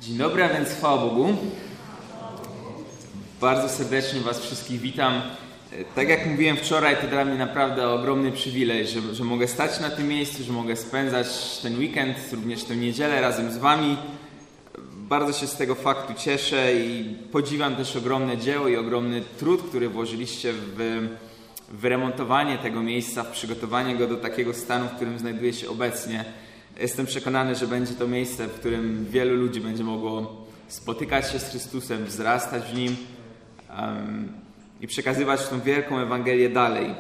Dzień dobry, a więc chwała Bogu. Bardzo serdecznie Was wszystkich witam. Tak jak mówiłem wczoraj, to dla mnie naprawdę ogromny przywilej, że mogę stać na tym miejscu, że mogę spędzać ten weekend, również tę niedzielę razem z Wami. Bardzo się z tego faktu cieszę i podziwiam też ogromne dzieło i ogromny trud, który włożyliście w wyremontowanie tego miejsca, w przygotowanie go do takiego stanu, w którym znajduje się obecnie. Jestem przekonany, że będzie to miejsce, w którym wielu ludzi będzie mogło spotykać się z Chrystusem, wzrastać w Nim i przekazywać tą wielką Ewangelię dalej.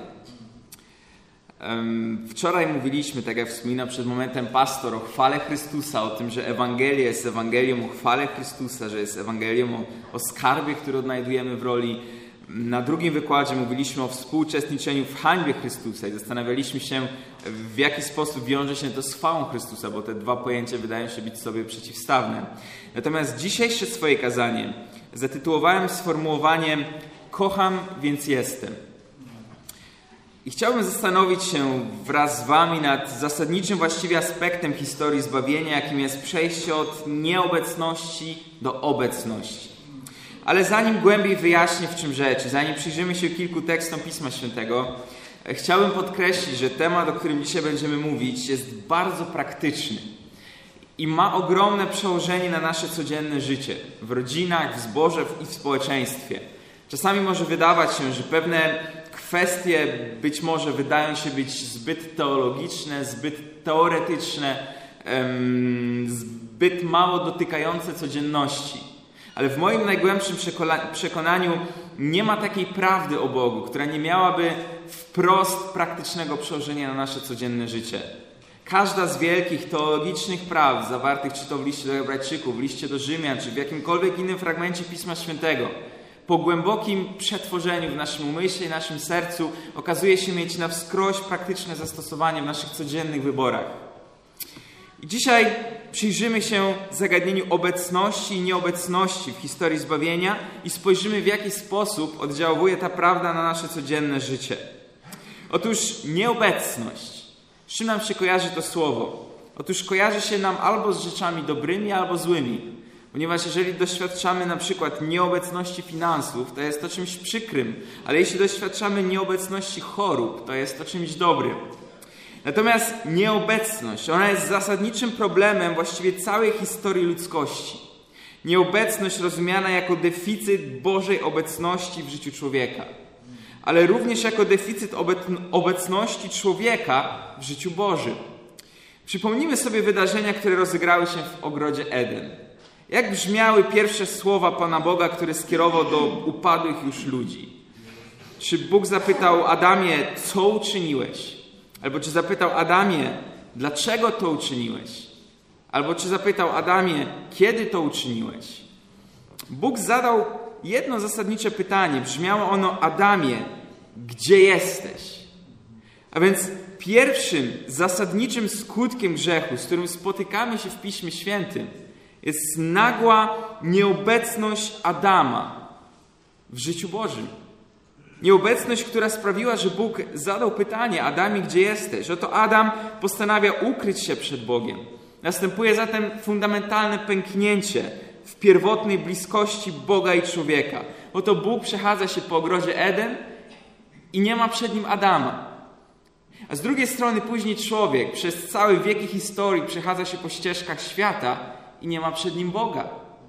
Wczoraj mówiliśmy, tak jak wspominał przed momentem pastor, o chwale Chrystusa, o tym, że Ewangelia jest Ewangelią o chwale Chrystusa, że jest Ewangelią o skarbie, który odnajdujemy w roli. Na drugim wykładzie mówiliśmy o współuczestniczeniu w hańbie Chrystusa i zastanawialiśmy się, w jaki sposób wiąże się to z chwałą Chrystusa, bo te dwa pojęcia wydają się być sobie przeciwstawne. Natomiast dzisiejsze swoje kazanie zatytułowałem sformułowaniem „Kocham, więc jestem”. I chciałbym zastanowić się wraz z Wami nad zasadniczym właściwie aspektem historii zbawienia, jakim jest przejście od nieobecności do obecności. Ale zanim głębiej wyjaśnię, w czym rzecz, zanim przyjrzymy się kilku tekstom Pisma Świętego, chciałbym podkreślić, że temat, o którym dzisiaj będziemy mówić, jest bardzo praktyczny i ma ogromne przełożenie na nasze codzienne życie, w rodzinach, w zborze i w społeczeństwie. Czasami może wydawać się, że pewne kwestie być może wydają się być zbyt teologiczne, zbyt teoretyczne, zbyt mało dotykające codzienności. Ale w moim najgłębszym przekonaniu nie ma takiej prawdy o Bogu, która nie miałaby wprost praktycznego przełożenia na nasze codzienne życie. Każda z wielkich teologicznych prawd zawartych czy to w liście do Hebrajczyków, w liście do Rzymian, czy w jakimkolwiek innym fragmencie Pisma Świętego, po głębokim przetworzeniu w naszym umyśle i naszym sercu okazuje się mieć na wskroś praktyczne zastosowanie w naszych codziennych wyborach. I dzisiaj przyjrzymy się zagadnieniu obecności i nieobecności w historii zbawienia i spojrzymy, w jaki sposób oddziałuje ta prawda na nasze codzienne życie. Otóż nieobecność. Z czym nam się kojarzy to słowo? Otóż kojarzy się nam albo z rzeczami dobrymi, albo złymi. Ponieważ jeżeli doświadczamy na przykład nieobecności finansów, to jest to czymś przykrym, ale jeśli doświadczamy nieobecności chorób, to jest to czymś dobrym. Natomiast nieobecność, ona jest zasadniczym problemem właściwie całej historii ludzkości. Nieobecność rozumiana jako deficyt Bożej obecności w życiu człowieka, ale również jako deficyt obecności człowieka w życiu Bożym. Przypomnijmy sobie wydarzenia, które rozegrały się w ogrodzie Eden. Jak brzmiały pierwsze słowa Pana Boga, które skierował do upadłych już ludzi? Czy Bóg zapytał Adamie, co uczyniłeś? Albo czy zapytał Adamie, dlaczego to uczyniłeś? Albo czy zapytał Adamie, kiedy to uczyniłeś? Bóg zadał jedno zasadnicze pytanie. Brzmiało ono: Adamie, gdzie jesteś? A więc pierwszym zasadniczym skutkiem grzechu, z którym spotykamy się w Piśmie Świętym, jest nagła nieobecność Adama w życiu Bożym. Nieobecność, która sprawiła, że Bóg zadał pytanie: Adamie, gdzie jesteś? Oto Adam postanawia ukryć się przed Bogiem. Następuje zatem fundamentalne pęknięcie w pierwotnej bliskości Boga i człowieka. Oto Bóg przechadza się po ogrodzie Eden i nie ma przed nim Adama. A z drugiej strony później człowiek przez całe wieki historii przechadza się po ścieżkach świata i nie ma przed nim Boga.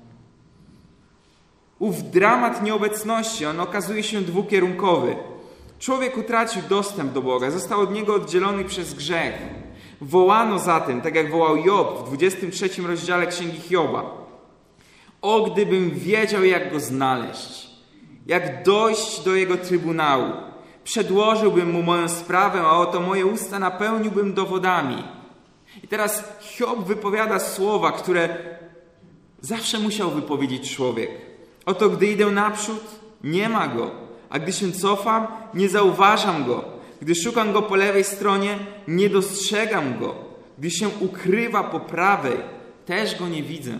Ów dramat nieobecności, on okazuje się dwukierunkowy. Człowiek utracił dostęp do Boga, został od Niego oddzielony przez grzech. Wołano zatem, tak jak wołał Job w 23 rozdziale Księgi Hioba: o, gdybym wiedział, jak Go znaleźć, jak dojść do Jego trybunału. Przedłożyłbym Mu moją sprawę, a oto moje usta napełniłbym dowodami. I teraz Hiob wypowiada słowa, które zawsze musiał wypowiedzieć człowiek. Oto gdy idę naprzód, nie ma Go, a gdy się cofam, nie zauważam Go. Gdy szukam Go po lewej stronie, nie dostrzegam Go. Gdy się ukrywa po prawej, też Go nie widzę.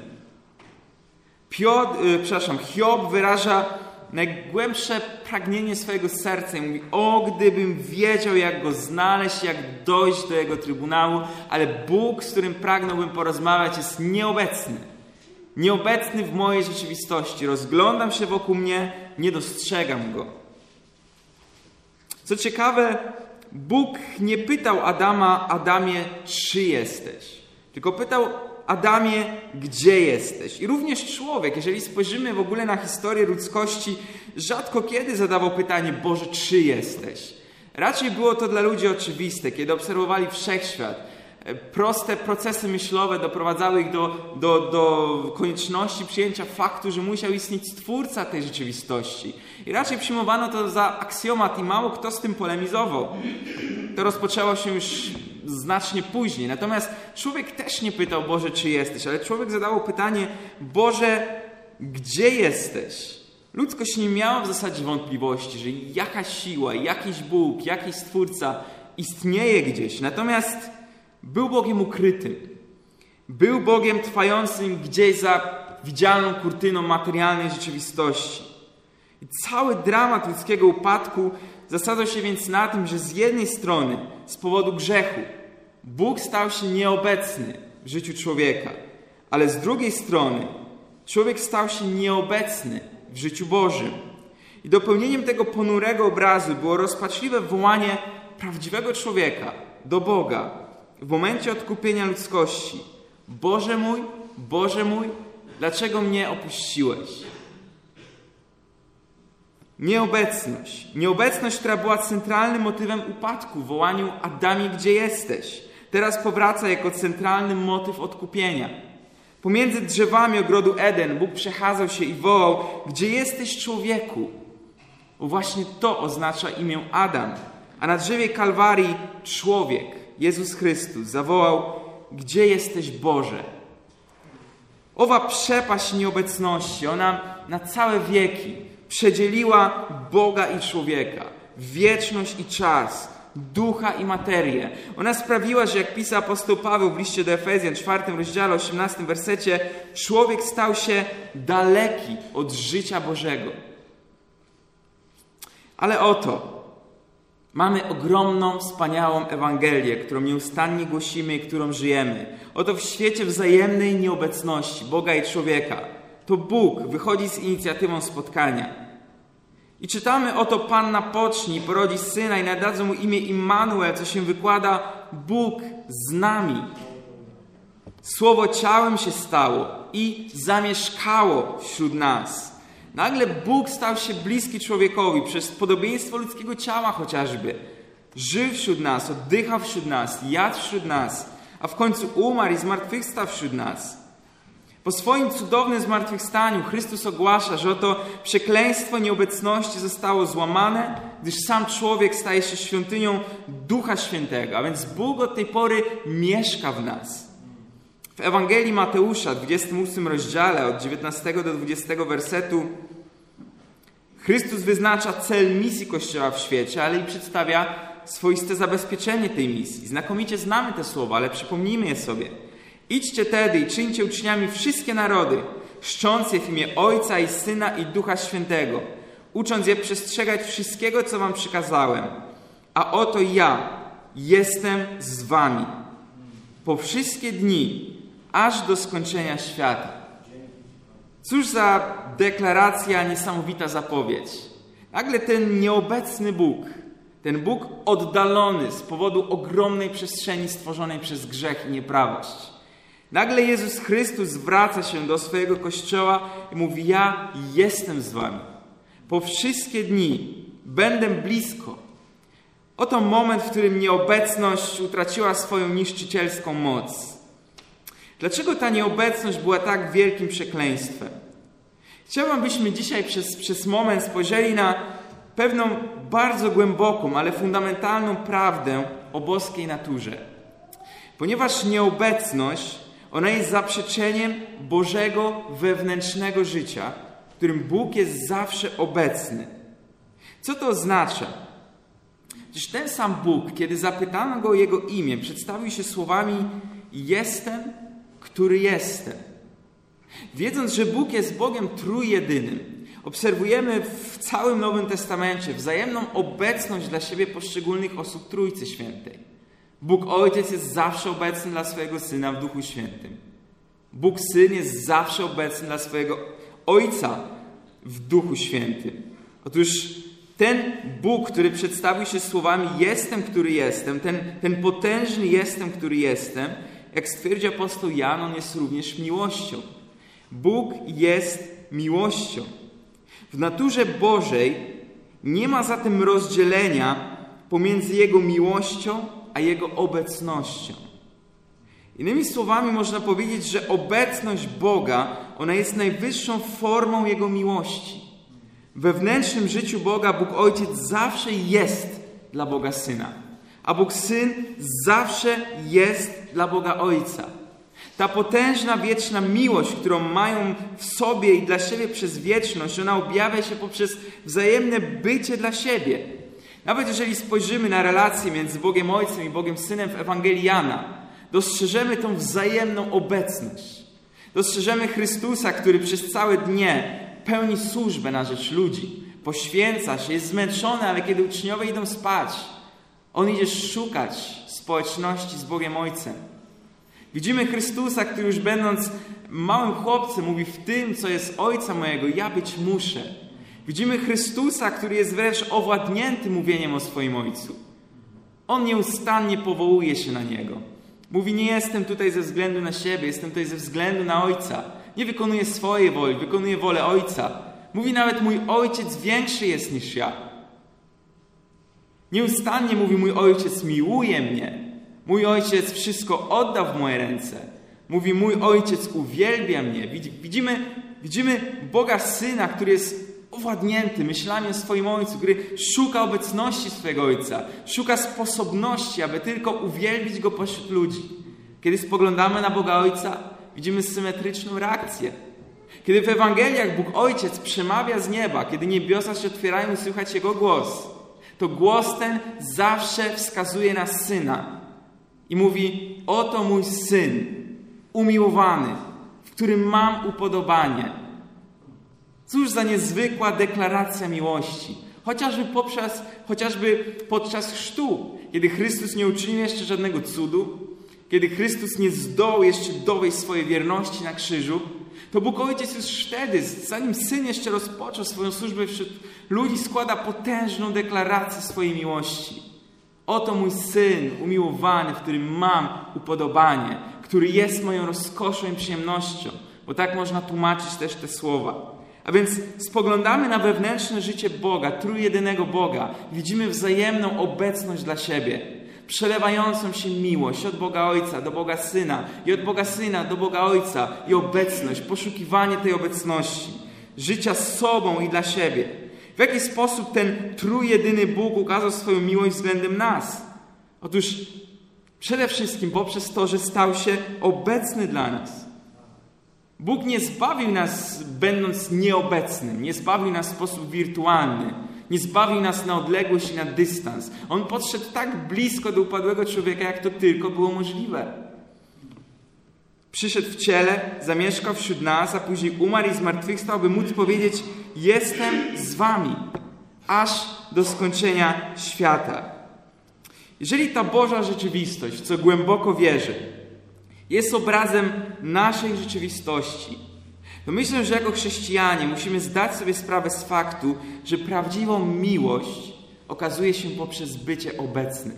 Hiob wyraża najgłębsze pragnienie swojego serca i mówi: o, gdybym wiedział, jak Go znaleźć, jak dojść do Jego trybunału, ale Bóg, z którym pragnąłbym porozmawiać, jest nieobecny. nieobecny w mojej rzeczywistości. Rozglądam się wokół mnie, nie dostrzegam Go. Co ciekawe, Bóg nie pytał Adama: Adamie, czy jesteś? Tylko pytał: Adamie, gdzie jesteś? I również człowiek, jeżeli spojrzymy w ogóle na historię ludzkości, rzadko kiedy zadawał pytanie: Boże, czy jesteś? Raczej było to dla ludzi oczywiste, kiedy obserwowali wszechświat. Proste procesy myślowe doprowadzały ich do konieczności przyjęcia faktu, że musiał istnieć Stwórca tej rzeczywistości. I raczej przyjmowano to za aksjomat i mało kto z tym polemizował. To rozpoczęło się już znacznie później. Natomiast człowiek też nie pytał: Boże, czy jesteś? Ale człowiek zadawał pytanie: Boże, gdzie jesteś? Ludzkość nie miała w zasadzie wątpliwości, że jakaś siła, jakiś Bóg, jakiś Stwórca istnieje gdzieś. Natomiast był Bogiem ukrytym. Był Bogiem trwającym gdzieś za widzialną kurtyną materialnej rzeczywistości. I cały dramat ludzkiego upadku zasadzał się więc na tym, że z jednej strony z powodu grzechu Bóg stał się nieobecny w życiu człowieka, ale z drugiej strony człowiek stał się nieobecny w życiu Bożym. I dopełnieniem tego ponurego obrazu było rozpaczliwe wołanie prawdziwego człowieka do Boga w momencie odkupienia ludzkości: Boże mój, dlaczego mnie opuściłeś? Nieobecność, która była centralnym motywem upadku w wołaniu: Adamie, gdzie jesteś? Teraz powraca jako centralny motyw odkupienia. Pomiędzy drzewami ogrodu Eden Bóg przechadzał się i wołał: gdzie jesteś, człowieku? Bo właśnie to oznacza imię Adam. A na drzewie Kalwarii człowiek, Jezus Chrystus, zawołał: gdzie jesteś, Boże? Owa przepaść nieobecności, ona na całe wieki przedzieliła Boga i człowieka, wieczność i czas, ducha i materię. Ona sprawiła, że jak pisał apostoł Paweł w liście do Efezjan, 4 rozdziale, 18 wersecie, człowiek stał się daleki od życia Bożego. Ale oto mamy ogromną, wspaniałą Ewangelię, którą nieustannie głosimy i którą żyjemy. Oto w świecie wzajemnej nieobecności Boga i człowieka to Bóg wychodzi z inicjatywą spotkania. I czytamy: oto Panna pocznie i porodzi syna i nadadzą mu imię Immanuel, co się wykłada: Bóg z nami. Słowo ciałem się stało i zamieszkało wśród nas. Nagle Bóg stał się bliski człowiekowi przez podobieństwo ludzkiego ciała chociażby. Żył wśród nas, oddychał wśród nas, jadł wśród nas, a w końcu umarł i zmartwychwstał wśród nas. Po swoim cudownym zmartwychwstaniu Chrystus ogłasza, że oto przekleństwo nieobecności zostało złamane, gdyż sam człowiek staje się świątynią Ducha Świętego, a więc Bóg od tej pory mieszka w nas. W Ewangelii Mateusza, 28 rozdziale, od 19 do 20 wersetu, Chrystus wyznacza cel misji Kościoła w świecie, ale i przedstawia swoiste zabezpieczenie tej misji. Znakomicie znamy te słowa, ale przypomnijmy je sobie. Idźcie tedy i czyńcie uczniami wszystkie narody, chrzcząc je w imię Ojca i Syna i Ducha Świętego, ucząc je przestrzegać wszystkiego, co wam przykazałem. A oto ja jestem z wami po wszystkie dni, aż do skończenia świata. Cóż za deklaracja, niesamowita zapowiedź. Nagle ten nieobecny Bóg, ten Bóg oddalony z powodu ogromnej przestrzeni stworzonej przez grzech i nieprawość. Nagle Jezus Chrystus zwraca się do swojego Kościoła i mówi: ja jestem z wami. Po wszystkie dni będę blisko. Oto moment, w którym nieobecność utraciła swoją niszczycielską moc. Dlaczego ta nieobecność była tak wielkim przekleństwem? Chciałbym, abyśmy dzisiaj przez moment spojrzeli na pewną bardzo głęboką, ale fundamentalną prawdę o boskiej naturze. Ponieważ nieobecność, ona jest zaprzeczeniem Bożego wewnętrznego życia, w którym Bóg jest zawsze obecny. Co to oznacza? Przecież ten sam Bóg, kiedy zapytano Go o Jego imię, przedstawił się słowami: jestem, który jestem. Wiedząc, że Bóg jest Bogiem trójjedynym, obserwujemy w całym Nowym Testamencie wzajemną obecność dla siebie poszczególnych osób Trójcy Świętej. Bóg Ojciec jest zawsze obecny dla swojego Syna w Duchu Świętym. Bóg Syn jest zawsze obecny dla swojego Ojca w Duchu Świętym. Otóż ten Bóg, który przedstawił się słowami jestem, który jestem, ten potężny jestem, który jestem, jak stwierdzi apostoł Jan, on jest również miłością. Bóg jest miłością. W naturze Bożej nie ma zatem rozdzielenia pomiędzy Jego miłością a Jego obecnością. Innymi słowami można powiedzieć, że obecność Boga, ona jest najwyższą formą Jego miłości. W wewnętrznym życiu Boga Bóg Ojciec zawsze jest dla Boga Syna, a Bóg Syn zawsze jest dla Boga Ojca. Ta potężna, wieczna miłość, którą mają w sobie i dla siebie przez wieczność, ona objawia się poprzez wzajemne bycie dla siebie. Nawet jeżeli spojrzymy na relację między Bogiem Ojcem i Bogiem Synem w Ewangelii Jana, dostrzeżemy tą wzajemną obecność. Dostrzeżemy Chrystusa, który przez całe dnie pełni służbę na rzecz ludzi. Poświęca się, jest zmęczony, ale kiedy uczniowie idą spać, on idzie szukać społeczności z Bogiem Ojcem. Widzimy Chrystusa, który już będąc małym chłopcem mówi w tym, co jest Ojca mojego, ja być muszę. Widzimy Chrystusa, który jest wręcz owładnięty mówieniem o swoim Ojcu. On nieustannie powołuje się na Niego. Mówi, nie jestem tutaj ze względu na siebie, jestem tutaj ze względu na Ojca. Nie wykonuję swojej woli, wykonuję wolę Ojca. Mówi nawet, mój Ojciec większy jest niż ja. Nieustannie mówi, mój Ojciec miłuje mnie. Mój Ojciec wszystko oddał w moje ręce. Mówi, mój Ojciec uwielbia mnie. Widzimy Boga Syna, który jest owładnięty myślami o swoim Ojcu, który szuka obecności swojego Ojca. Szuka sposobności, aby tylko uwielbić Go pośród ludzi. Kiedy spoglądamy na Boga Ojca, widzimy symetryczną reakcję. Kiedy w Ewangeliach Bóg Ojciec przemawia z nieba, kiedy niebiosa się otwierają i słychać Jego głos, to głos ten zawsze wskazuje na Syna. I mówi, oto mój Syn, umiłowany, w którym mam upodobanie. Cóż za niezwykła deklaracja miłości. Chociażby podczas chrztu, kiedy Chrystus nie uczynił jeszcze żadnego cudu, kiedy Chrystus nie zdołał jeszcze dowieść swojej wierności na krzyżu, to Bóg Ojciec już wtedy, zanim Syn jeszcze rozpoczął swoją służbę wśród ludzi, składa potężną deklarację swojej miłości. Oto mój Syn umiłowany, w którym mam upodobanie, który jest moją rozkoszą i przyjemnością, bo tak można tłumaczyć też te słowa. A więc spoglądamy na wewnętrzne życie Boga, trójjedynego Boga. Widzimy wzajemną obecność dla siebie. Przelewającą się miłość od Boga Ojca do Boga Syna i od Boga Syna do Boga Ojca i obecność, poszukiwanie tej obecności. Życia z sobą i dla siebie. W jaki sposób ten trójjedyny Bóg ukazał swoją miłość względem nas? Otóż przede wszystkim poprzez to, że stał się obecny dla nas. Bóg nie zbawił nas będąc nieobecnym, nie zbawił nas w sposób wirtualny, nie zbawił nas na odległość i na dystans. On podszedł tak blisko do upadłego człowieka, jak to tylko było możliwe. Przyszedł w ciele, zamieszkał wśród nas, a później umarł i zmartwychwstał, by móc powiedzieć, jestem z wami, aż do skończenia świata. Jeżeli ta Boża rzeczywistość, w co głęboko wierzę, jest obrazem naszej rzeczywistości, to myślę, że jako chrześcijanie musimy zdać sobie sprawę z faktu, że prawdziwą miłość okazuje się poprzez bycie obecnym.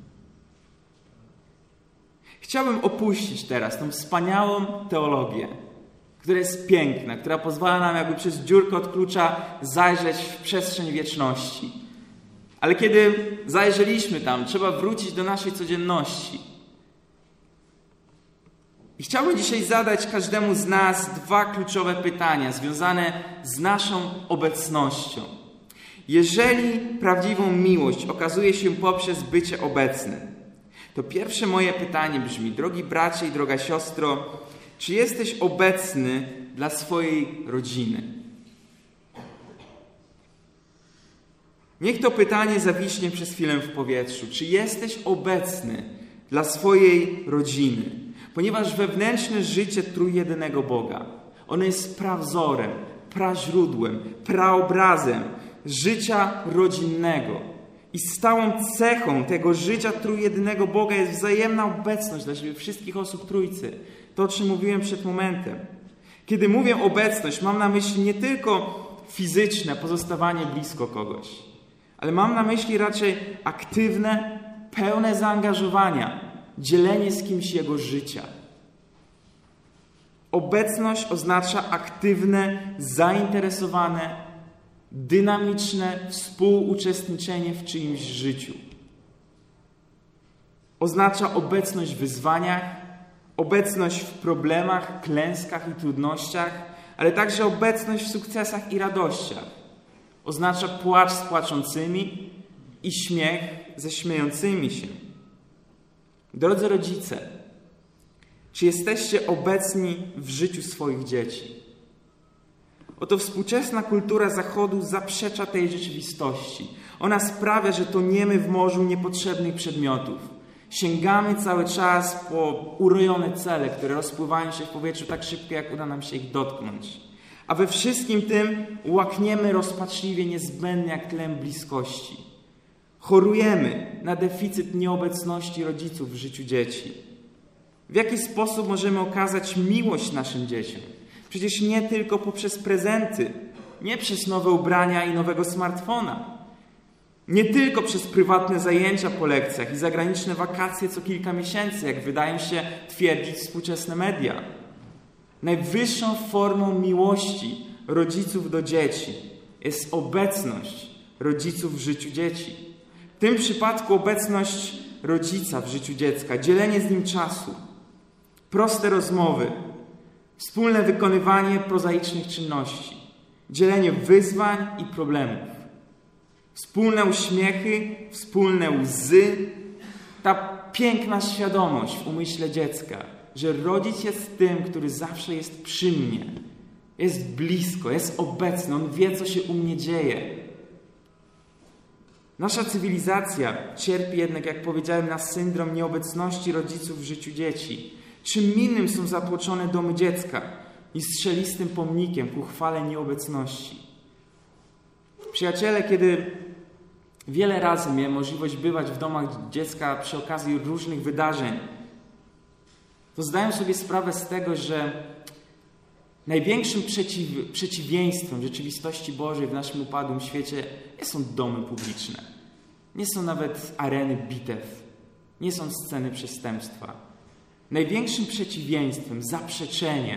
Chciałbym opuścić teraz tą wspaniałą teologię, która jest piękna, która pozwala nam jakby przez dziurkę od klucza zajrzeć w przestrzeń wieczności. Ale kiedy zajrzeliśmy tam, trzeba wrócić do naszej codzienności. I chciałbym dzisiaj zadać każdemu z nas dwa kluczowe pytania związane z naszą obecnością. Jeżeli prawdziwą miłość okazuje się poprzez bycie obecnym, to pierwsze moje pytanie brzmi, drogi bracie i droga siostro, czy jesteś obecny dla swojej rodziny? Niech to pytanie zawiśnie przez chwilę w powietrzu. Czy jesteś obecny dla swojej rodziny? Ponieważ wewnętrzne życie trójjedynego Boga, ono jest prawzorem, praźródłem, praobrazem życia rodzinnego. I stałą cechą tego życia trójjedynego Boga jest wzajemna obecność dla siebie wszystkich osób Trójcy. To, o czym mówiłem przed momentem. Kiedy mówię obecność, mam na myśli nie tylko fizyczne pozostawanie blisko kogoś, ale mam na myśli raczej aktywne, pełne zaangażowania, dzielenie z kimś jego życia. Obecność oznacza aktywne, zainteresowane, dynamiczne współuczestniczenie w czyimś życiu. Oznacza obecność w wyzwaniach, obecność w problemach, klęskach i trudnościach, ale także obecność w sukcesach i radościach. Oznacza płacz z płaczącymi i śmiech ze śmiejącymi się. Drodzy rodzice, czy jesteście obecni w życiu swoich dzieci? Oto współczesna kultura Zachodu zaprzecza tej rzeczywistości. Ona sprawia, że toniemy w morzu niepotrzebnych przedmiotów. Sięgamy cały czas po urojone cele, które rozpływają się w powietrzu tak szybko, jak uda nam się ich dotknąć. A we wszystkim tym łakniemy rozpaczliwie niezbędny jak tlen bliskości. Chorujemy na deficyt nieobecności rodziców w życiu dzieci. W jaki sposób możemy okazać miłość naszym dzieciom? Przecież nie tylko poprzez prezenty, nie przez nowe ubrania i nowego smartfona. Nie tylko przez prywatne zajęcia po lekcjach i zagraniczne wakacje co kilka miesięcy, jak wydają się twierdzić współczesne media. Najwyższą formą miłości rodziców do dzieci jest obecność rodziców w życiu dzieci. W tym przypadku obecność rodzica w życiu dziecka, dzielenie z nim czasu, proste rozmowy, wspólne wykonywanie prozaicznych czynności, dzielenie wyzwań i problemów, wspólne uśmiechy, wspólne łzy, ta piękna świadomość w umyśle dziecka, że rodzic jest tym, który zawsze jest przy mnie, jest blisko, jest obecny, on wie, co się u mnie dzieje. Nasza cywilizacja cierpi jednak, jak powiedziałem, na syndrom nieobecności rodziców w życiu dzieci. Czym innym są zatłoczone domy dziecka niż strzelistym pomnikiem ku chwale nieobecności. Przyjaciele, kiedy wiele razy miałem możliwość bywać w domach dziecka przy okazji różnych wydarzeń, to zdaję sobie sprawę z tego, że największym przeciwieństwem rzeczywistości Bożej w naszym upadłym świecie nie są domy publiczne. Nie są nawet areny bitew. Nie są sceny przestępstwa. Największym przeciwieństwem, zaprzeczeniem,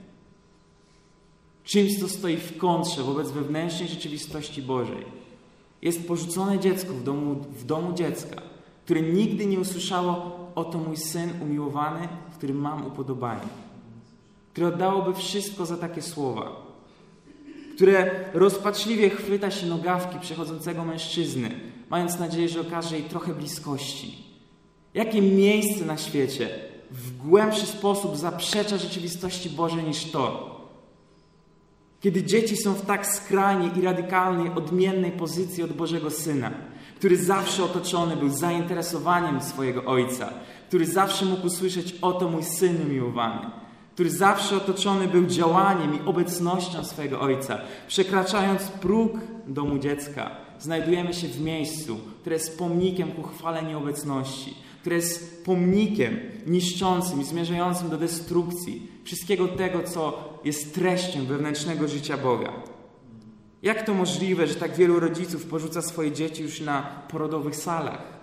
czymś, co stoi w kontrze wobec wewnętrznej rzeczywistości Bożej, jest porzucone dziecko w domu dziecka, które nigdy nie usłyszało: oto mój syn umiłowany, w którym mam upodobanie. Które oddałoby wszystko za takie słowa. Które rozpaczliwie chwyta się nogawki przechodzącego mężczyzny, mając nadzieję, że okaże jej trochę bliskości. Jakie miejsce na świecie w głębszy sposób zaprzecza rzeczywistości Bożej niż to? Kiedy dzieci są w tak skrajnie i radykalnej, odmiennej pozycji od Bożego Syna, który zawsze otoczony był zainteresowaniem swojego Ojca, który zawsze mógł usłyszeć: oto mój Syn umiłowany, który zawsze otoczony był działaniem i obecnością swojego Ojca. Przekraczając próg domu dziecka, znajdujemy się w miejscu, które jest pomnikiem ku chwale nieobecności, które jest pomnikiem niszczącym i zmierzającym do destrukcji wszystkiego tego, co jest treścią wewnętrznego życia Boga. Jak to możliwe, że tak wielu rodziców porzuca swoje dzieci już na porodowych salach?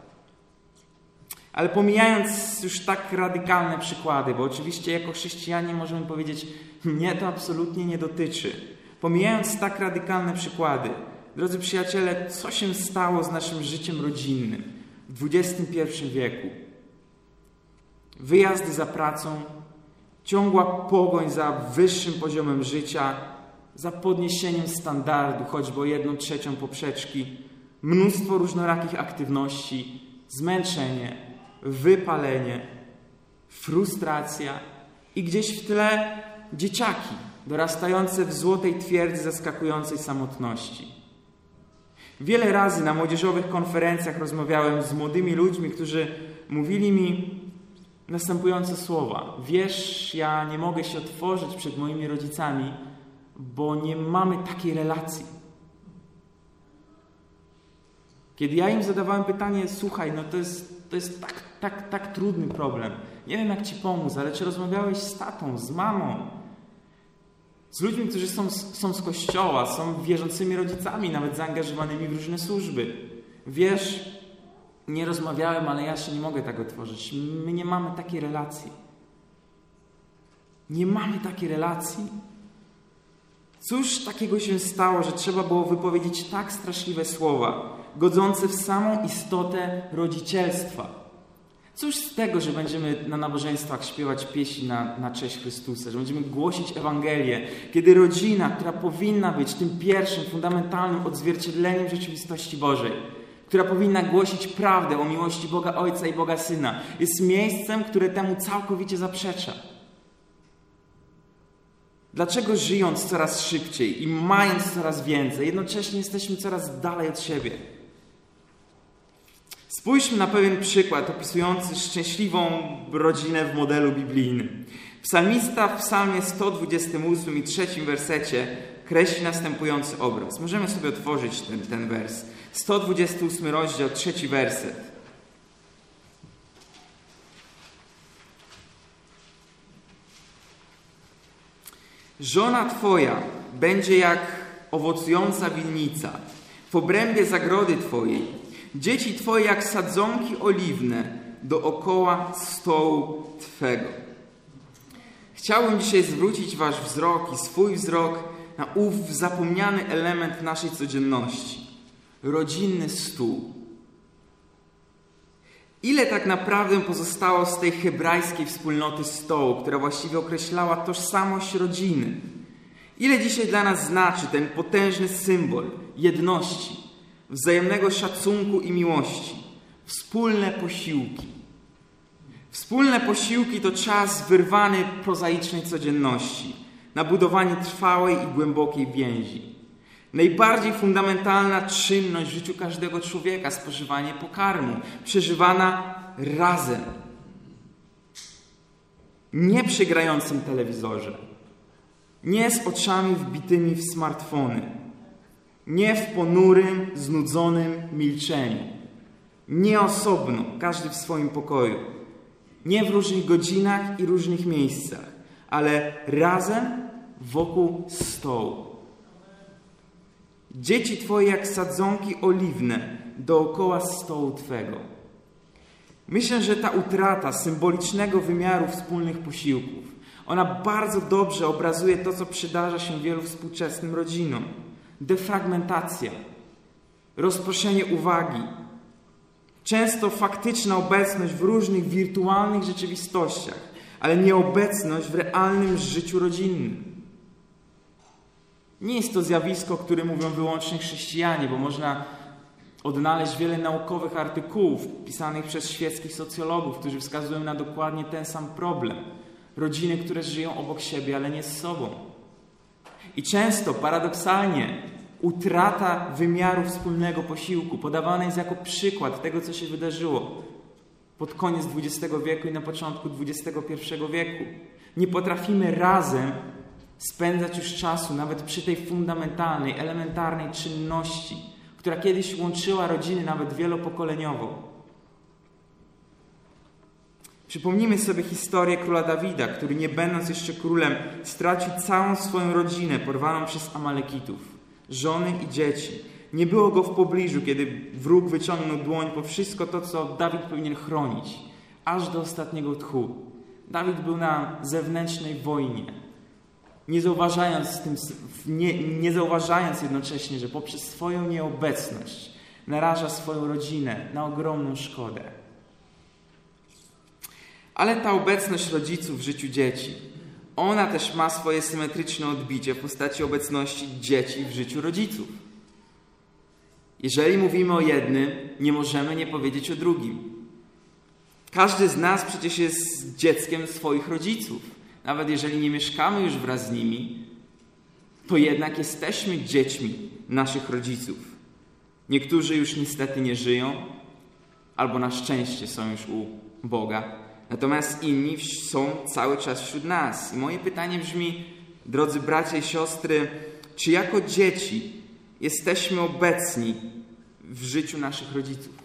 Ale pomijając już tak radykalne przykłady, bo oczywiście jako chrześcijanie możemy powiedzieć: mnie to absolutnie nie dotyczy. Pomijając tak radykalne przykłady, drodzy przyjaciele, co się stało z naszym życiem rodzinnym w XXI wieku? Wyjazdy za pracą, ciągła pogoń za wyższym poziomem życia, za podniesieniem standardu, choćby o 1/3 poprzeczki, mnóstwo różnorakich aktywności, zmęczenie, wypalenie, frustracja i gdzieś w tle dzieciaki dorastające w złotej twierdzy zaskakującej samotności. Wiele razy na młodzieżowych konferencjach rozmawiałem z młodymi ludźmi, którzy mówili mi następujące słowa: wiesz, ja nie mogę się otworzyć przed moimi rodzicami, bo nie mamy takiej relacji. Kiedy ja im zadawałem pytanie, słuchaj, no to jest tak trudny problem. Nie wiem, jak ci pomóc, ale czy rozmawiałeś z tatą, z mamą? Z ludźmi, którzy są z kościoła, są wierzącymi rodzicami, nawet zaangażowanymi w różne służby. Wiesz, nie rozmawiałem, ale ja się nie mogę tak otworzyć. My nie mamy takiej relacji. Nie mamy takiej relacji. Cóż takiego się stało, że trzeba było wypowiedzieć tak straszliwe słowa, godzące w samą istotę rodzicielstwa? Cóż z tego, że będziemy na nabożeństwach śpiewać pieśni na cześć Chrystusa, że będziemy głosić Ewangelię, kiedy rodzina, która powinna być tym pierwszym, fundamentalnym odzwierciedleniem rzeczywistości Bożej, która powinna głosić prawdę o miłości Boga Ojca i Boga Syna, jest miejscem, które temu całkowicie zaprzecza. Dlaczego żyjąc coraz szybciej i mając coraz więcej, jednocześnie jesteśmy coraz dalej od siebie? Spójrzmy na pewien przykład opisujący szczęśliwą rodzinę w modelu biblijnym. Psalmista w psalmie 128 i 3 wersecie kreśli następujący obraz. Możemy sobie otworzyć ten wers. 128 rozdział, 3 werset. Żona Twoja będzie jak owocująca winnica w obrębie zagrody Twojej. Dzieci Twoje jak sadzonki oliwne dookoła stołu Twego. Chciałbym dzisiaj zwrócić Wasz wzrok i swój wzrok na ów zapomniany element naszej codzienności. Rodzinny stół. Ile tak naprawdę pozostało z tej hebrajskiej wspólnoty stołu, która właściwie określała tożsamość rodziny? Ile dzisiaj dla nas znaczy ten potężny symbol jedności, wzajemnego szacunku i miłości? Wspólne posiłki. Wspólne posiłki to czas wyrwany prozaicznej codzienności, na budowanie trwałej i głębokiej więzi. Najbardziej fundamentalna czynność w życiu każdego człowieka, spożywanie pokarmu, przeżywana razem. Nie przy grającym telewizorze, nie z oczami wbitymi w smartfony, nie w ponurym, znudzonym milczeniu, nie osobno, każdy w swoim pokoju, nie w różnych godzinach i różnych miejscach, ale razem wokół stołu. Dzieci Twoje jak sadzonki oliwne dookoła stołu Twego. Myślę, że ta utrata symbolicznego wymiaru wspólnych posiłków, ona bardzo dobrze obrazuje to, co przydarza się wielu współczesnym rodzinom. Defragmentacja, rozproszenie uwagi, często faktyczna obecność w różnych wirtualnych rzeczywistościach, ale nieobecność w realnym życiu rodzinnym. Nie jest to zjawisko, o którym mówią wyłącznie chrześcijanie, bo można odnaleźć wiele naukowych artykułów pisanych przez świeckich socjologów, którzy wskazują na dokładnie ten sam problem. Rodziny, które żyją obok siebie, ale nie z sobą. I często, paradoksalnie, utrata wymiaru wspólnego posiłku podawana jest jako przykład tego, co się wydarzyło pod koniec XX wieku i na początku XXI wieku. Nie potrafimy razem spędzać już czasu, nawet przy tej fundamentalnej, elementarnej czynności, która kiedyś łączyła rodziny nawet wielopokoleniowo. Przypomnijmy sobie historię króla Dawida, który nie będąc jeszcze królem stracił całą swoją rodzinę porwaną przez Amalekitów, żony i dzieci. Nie było go w pobliżu, kiedy wróg wyciągnął dłoń po wszystko to, co Dawid powinien chronić, aż do ostatniego tchu. Dawid był na zewnętrznej wojnie, nie zauważając jednocześnie, że poprzez swoją nieobecność naraża swoją rodzinę na ogromną szkodę. Ale ta obecność rodziców w życiu dzieci, ona też ma swoje symetryczne odbicie w postaci obecności dzieci w życiu rodziców. Jeżeli mówimy o jednym, nie możemy nie powiedzieć o drugim. Każdy z nas przecież jest dzieckiem swoich rodziców. Nawet jeżeli nie mieszkamy już wraz z nimi, to jednak jesteśmy dziećmi naszych rodziców. Niektórzy już niestety nie żyją, albo na szczęście są już u Boga. Natomiast inni są cały czas wśród nas. I moje pytanie brzmi, drodzy bracia i siostry, czy jako dzieci jesteśmy obecni w życiu naszych rodziców.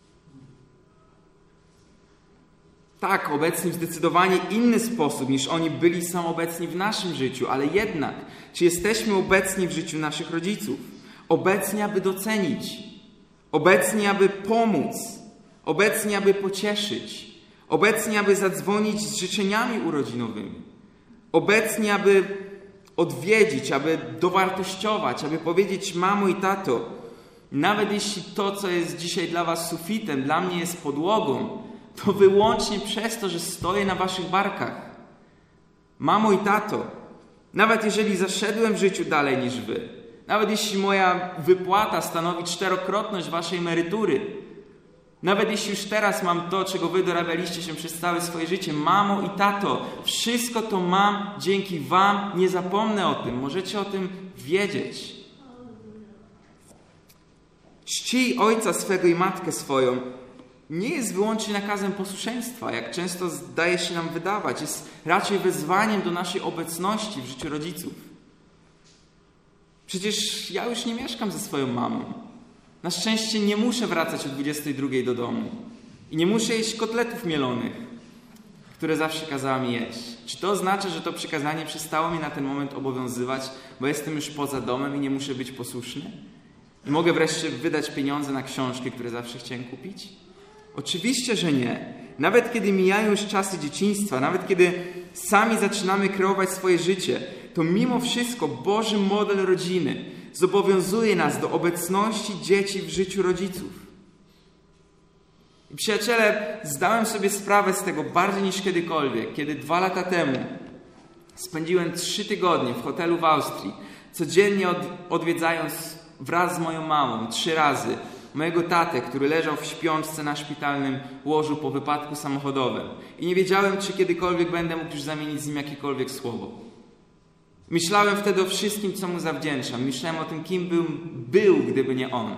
Tak, obecni w zdecydowanie inny sposób niż oni byli są obecni w naszym życiu, ale jednak, czy jesteśmy obecni w życiu naszych rodziców? Obecni, aby docenić, obecni, aby pomóc, obecni, aby pocieszyć, obecni, aby zadzwonić z życzeniami urodzinowymi, obecni, aby odwiedzić, aby dowartościować, aby powiedzieć: mamo i tato, nawet jeśli to, co jest dzisiaj dla was sufitem, dla mnie jest podłogą, to wyłącznie przez to, że stoję na waszych barkach. Mamo i tato, nawet jeżeli zaszedłem w życiu dalej niż wy, nawet jeśli moja wypłata stanowi 4-krotność waszej emerytury, nawet jeśli już teraz mam to, czego wy dorabialiście się przez całe swoje życie, mamo i tato, wszystko to mam dzięki wam, nie zapomnę o tym, możecie o tym wiedzieć. Czcij ojca swego i matkę swoją nie jest wyłącznie nakazem posłuszeństwa, jak często zdaje się nam wydawać. Jest raczej wezwaniem do naszej obecności w życiu rodziców. Przecież ja już nie mieszkam ze swoją mamą. Na szczęście nie muszę wracać o 22 do domu. I nie muszę jeść kotletów mielonych, które zawsze kazała mi jeść. Czy to oznacza, że to przykazanie przestało mnie na ten moment obowiązywać, bo jestem już poza domem i nie muszę być posłuszny? I mogę wreszcie wydać pieniądze na książki, które zawsze chciałem kupić? Oczywiście, że nie. Nawet kiedy mijają już czasy dzieciństwa, nawet kiedy sami zaczynamy kreować swoje życie, to mimo wszystko Boży model rodziny zobowiązuje nas do obecności dzieci w życiu rodziców. I przyjaciele, zdałem sobie sprawę z tego bardziej niż kiedykolwiek, kiedy 2 lata temu spędziłem 3 tygodnie w hotelu w Austrii, codziennie odwiedzając wraz z moją mamą 3 razy mojego tatę, który leżał w śpiączce na szpitalnym łożu po wypadku samochodowym. I nie wiedziałem, czy kiedykolwiek będę mógł już zamienić z nim jakiekolwiek słowo. Myślałem wtedy o wszystkim, co mu zawdzięczam. Myślałem o tym, kim był, gdyby nie on.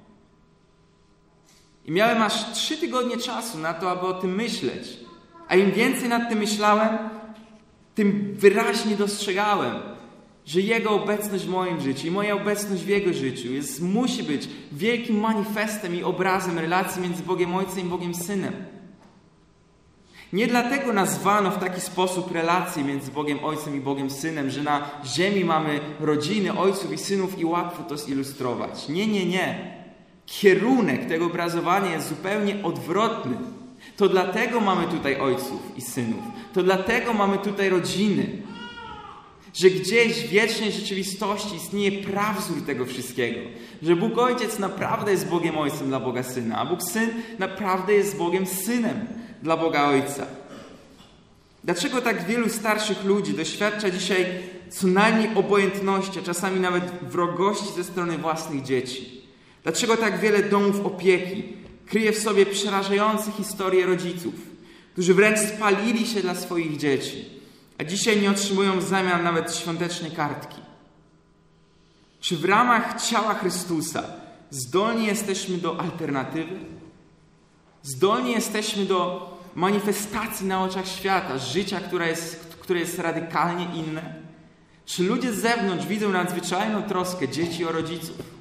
I miałem aż 3 tygodnie czasu na to, aby o tym myśleć. A im więcej nad tym myślałem, tym wyraźnie dostrzegałem, że Jego obecność w moim życiu i moja obecność w Jego życiu musi być wielkim manifestem i obrazem relacji między Bogiem Ojcem i Bogiem Synem. Nie dlatego nazwano w taki sposób relacje między Bogiem Ojcem i Bogiem Synem, że na ziemi mamy rodziny ojców i synów i łatwo to zilustrować. Nie. Kierunek tego obrazowania jest zupełnie odwrotny. To dlatego mamy tutaj ojców i synów. To dlatego mamy tutaj rodziny. Że gdzieś w wiecznej rzeczywistości istnieje prawzór tego wszystkiego. Że Bóg Ojciec naprawdę jest Bogiem Ojcem dla Boga Syna, a Bóg Syn naprawdę jest Bogiem Synem dla Boga Ojca. Dlaczego tak wielu starszych ludzi doświadcza dzisiaj co najmniej obojętności, a czasami nawet wrogości ze strony własnych dzieci? Dlaczego tak wiele domów opieki kryje w sobie przerażające historie rodziców, którzy wręcz spalili się dla swoich dzieci, a dzisiaj nie otrzymują w zamian nawet świątecznej kartki? Czy w ramach ciała Chrystusa zdolni jesteśmy do alternatywy? Zdolni jesteśmy do manifestacji na oczach świata, życia, które jest radykalnie inne? Czy ludzie z zewnątrz widzą nadzwyczajną troskę dzieci o rodziców?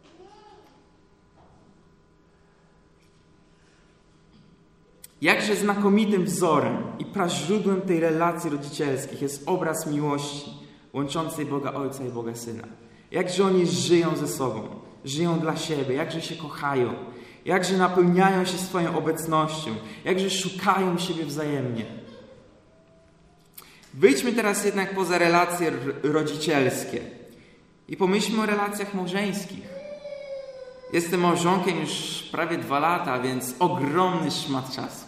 Jakże znakomitym wzorem i praźródłem tej relacji rodzicielskich jest obraz miłości łączącej Boga Ojca i Boga Syna. Jakże oni żyją ze sobą, żyją dla siebie, jakże się kochają, jakże napełniają się swoją obecnością, jakże szukają siebie wzajemnie. Wyjdźmy teraz jednak poza relacje rodzicielskie i pomyślmy o relacjach małżeńskich. Jestem małżonkiem już prawie 2 lata, więc ogromny szmat czasu.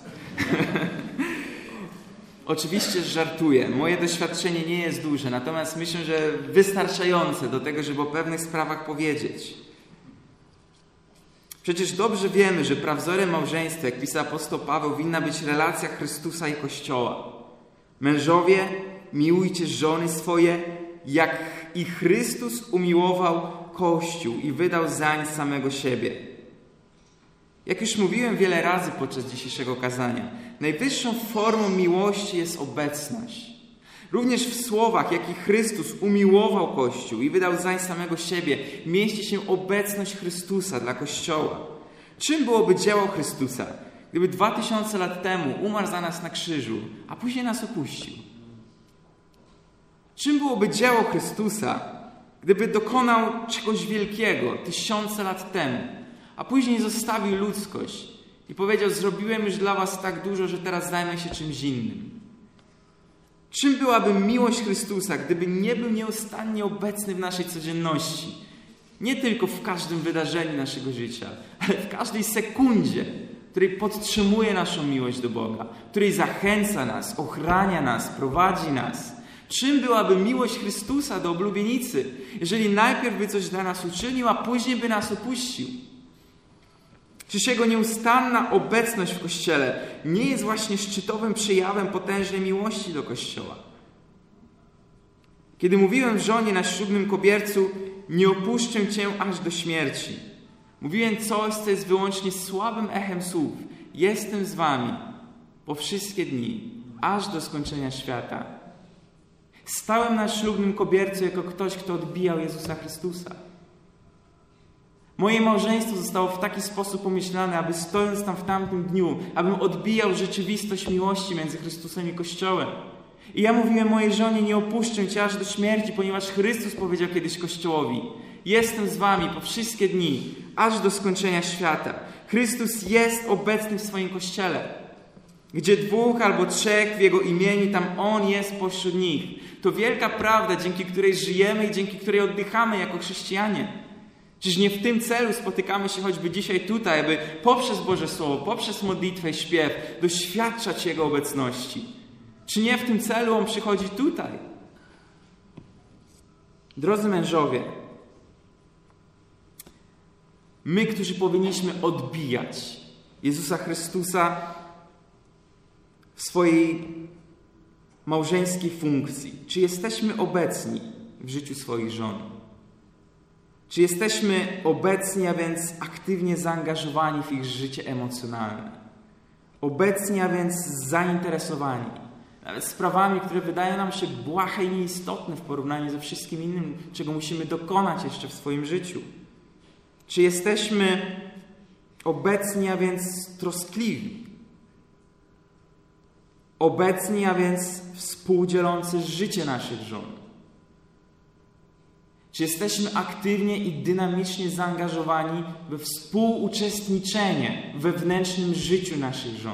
Oczywiście żartuję. Moje doświadczenie nie jest duże, natomiast myślę, że wystarczające do tego, żeby o pewnych sprawach powiedzieć. Przecież dobrze wiemy, że prawzorem małżeństwa, jak pisał apostoł Paweł, winna być relacja Chrystusa i Kościoła. Mężowie, miłujcie żony swoje, jak i Chrystus umiłował Kościół i wydał zań samego siebie. Jak już mówiłem wiele razy podczas dzisiejszego kazania, najwyższą formą miłości jest obecność. Również w słowach, jaki Chrystus umiłował Kościół i wydał zań samego siebie, mieści się obecność Chrystusa dla Kościoła. Czym byłoby dzieło Chrystusa, gdyby 2000 lat temu umarł za nas na krzyżu, a później nas opuścił? Czym byłoby dzieło Chrystusa, gdyby dokonał czegoś wielkiego 1000 lat temu, a później zostawił ludzkość i powiedział: zrobiłem już dla was tak dużo, że teraz zajmę się czymś innym? Czym byłaby miłość Chrystusa, gdyby nie był nieustannie obecny w naszej codzienności? Nie tylko w każdym wydarzeniu naszego życia, ale w każdej sekundzie, w której podtrzymuje naszą miłość do Boga, w której zachęca nas, ochrania nas, prowadzi nas. Czym byłaby miłość Chrystusa do oblubienicy, jeżeli najpierw by coś dla nas uczynił, a później by nas opuścił? Czyż Jego nieustanna obecność w Kościele nie jest właśnie szczytowym przejawem potężnej miłości do Kościoła? Kiedy mówiłem żonie na ślubnym kobiercu: nie opuszczę Cię aż do śmierci, mówiłem coś, co jest wyłącznie słabym echem słów: jestem z Wami po wszystkie dni, aż do skończenia świata. Stałem na ślubnym kobiercu jako ktoś, kto odbijał Jezusa Chrystusa. Moje małżeństwo zostało w taki sposób pomyślane, aby stojąc tam w tamtym dniu, abym odbijał rzeczywistość miłości między Chrystusem i Kościołem. I ja mówiłem mojej żonie: nie opuszczę Cię aż do śmierci, ponieważ Chrystus powiedział kiedyś Kościołowi: jestem z Wami po wszystkie dni, aż do skończenia świata. Chrystus jest obecny w swoim Kościele. Gdzie 2 albo 3 w Jego imieniu, tam On jest pośród nich. To wielka prawda, dzięki której żyjemy i dzięki której oddychamy jako chrześcijanie. Czyż nie w tym celu spotykamy się choćby dzisiaj tutaj, aby poprzez Boże Słowo, poprzez modlitwę i śpiew doświadczać Jego obecności? Czy nie w tym celu On przychodzi tutaj? Drodzy mężowie, my, którzy powinniśmy odbijać Jezusa Chrystusa w swojej małżeńskiej funkcji, czy jesteśmy obecni w życiu swoich żon? Czy jesteśmy obecni, a więc aktywnie zaangażowani w ich życie emocjonalne? Obecni, a więc zainteresowani nawet sprawami, które wydają nam się błahe i nieistotne w porównaniu ze wszystkim innym, czego musimy dokonać jeszcze w swoim życiu? Czy jesteśmy obecni, a więc troskliwi? Obecni, a więc współdzielący życie naszych żon? Czy jesteśmy aktywnie i dynamicznie zaangażowani we współuczestniczenie w wewnętrznym życiu naszych żon?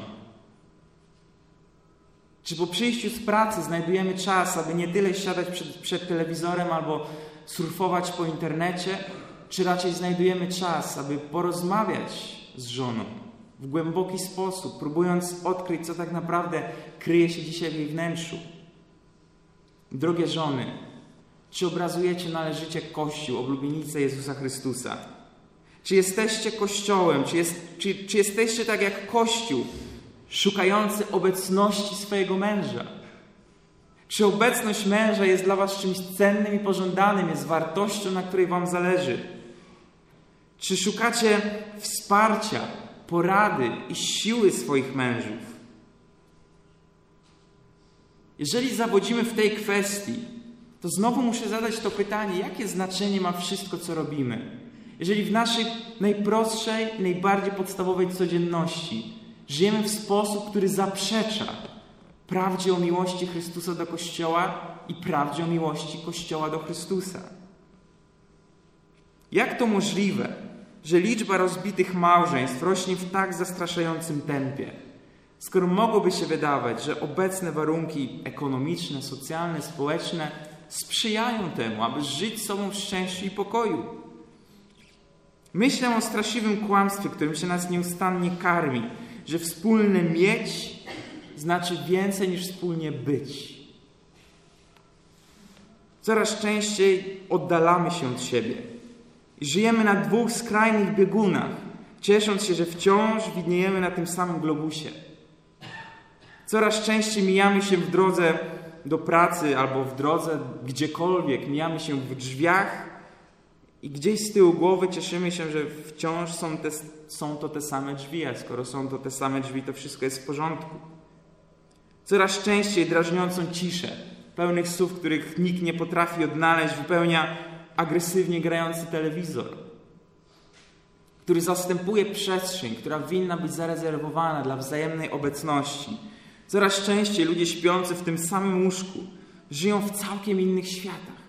Czy po przyjściu z pracy znajdujemy czas, aby nie tyle siadać przed telewizorem albo surfować po internecie, czy raczej znajdujemy czas, aby porozmawiać z żoną w głęboki sposób, próbując odkryć, co tak naprawdę kryje się dzisiaj w jej wnętrzu? Drogie żony, czy obrazujecie należycie Kościół, oblubienicę Jezusa Chrystusa? Czy jesteście Kościołem? Czy jesteście tak jak Kościół, szukający obecności swojego męża? Czy obecność męża jest dla was czymś cennym i pożądanym, jest wartością, na której wam zależy? Czy szukacie wsparcia, porady i siły swoich mężów? Jeżeli zawodzimy w tej kwestii, to znowu muszę zadać to pytanie: jakie znaczenie ma wszystko, co robimy? Jeżeli w naszej najprostszej, najbardziej podstawowej codzienności żyjemy w sposób, który zaprzecza prawdzie o miłości Chrystusa do Kościoła i prawdzie o miłości Kościoła do Chrystusa. Jak to możliwe, że liczba rozbitych małżeństw rośnie w tak zastraszającym tempie, skoro mogłoby się wydawać, że obecne warunki ekonomiczne, socjalne, społeczne sprzyjają temu, aby żyć sobą w szczęściu i pokoju? Myślę o straszliwym kłamstwie, którym się nas nieustannie karmi, że wspólne mieć znaczy więcej niż wspólnie być. Coraz częściej oddalamy się od siebie i żyjemy na 2 skrajnych biegunach, ciesząc się, że wciąż widniejemy na tym samym globusie. Coraz częściej mijamy się w drodze do pracy albo w drodze gdziekolwiek, mijamy się w drzwiach i gdzieś z tyłu głowy cieszymy się, że wciąż są to te same drzwi, a skoro są to te same drzwi, to wszystko jest w porządku. Coraz częściej drażniącą ciszę pełnych słów, których nikt nie potrafi odnaleźć, wypełnia agresywnie grający telewizor, który zastępuje przestrzeń, która winna być zarezerwowana dla wzajemnej obecności. Coraz częściej ludzie śpiący w tym samym łóżku żyją w całkiem innych światach.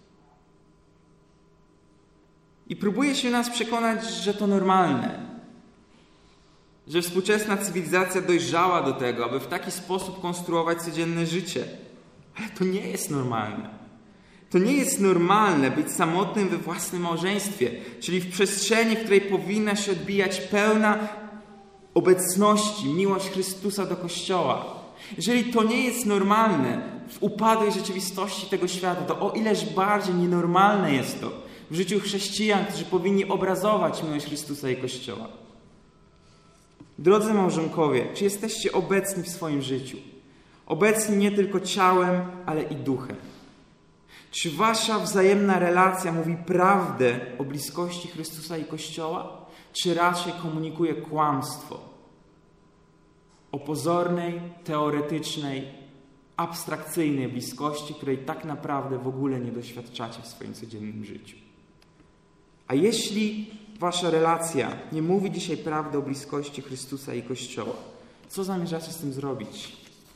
I próbuje się nas przekonać, że to normalne, że współczesna cywilizacja dojrzała do tego, aby w taki sposób konstruować codzienne życie. Ale to nie jest normalne. To nie jest normalne być samotnym we własnym małżeństwie, czyli w przestrzeni, w której powinna się odbijać pełna obecności, miłość Chrystusa do Kościoła. Jeżeli to nie jest normalne w upadłej rzeczywistości tego świata, to o ileż bardziej nienormalne jest to w życiu chrześcijan, którzy powinni obrazować miłość Chrystusa i Kościoła. Drodzy małżonkowie, czy jesteście obecni w swoim życiu? Obecni nie tylko ciałem, ale i duchem. Czy wasza wzajemna relacja mówi prawdę o bliskości Chrystusa i Kościoła, czy raczej komunikuje kłamstwo o pozornej, teoretycznej, abstrakcyjnej bliskości, której tak naprawdę w ogóle nie doświadczacie w swoim codziennym życiu? A jeśli wasza relacja nie mówi dzisiaj prawdy o bliskości Chrystusa i Kościoła, co zamierzacie z tym zrobić?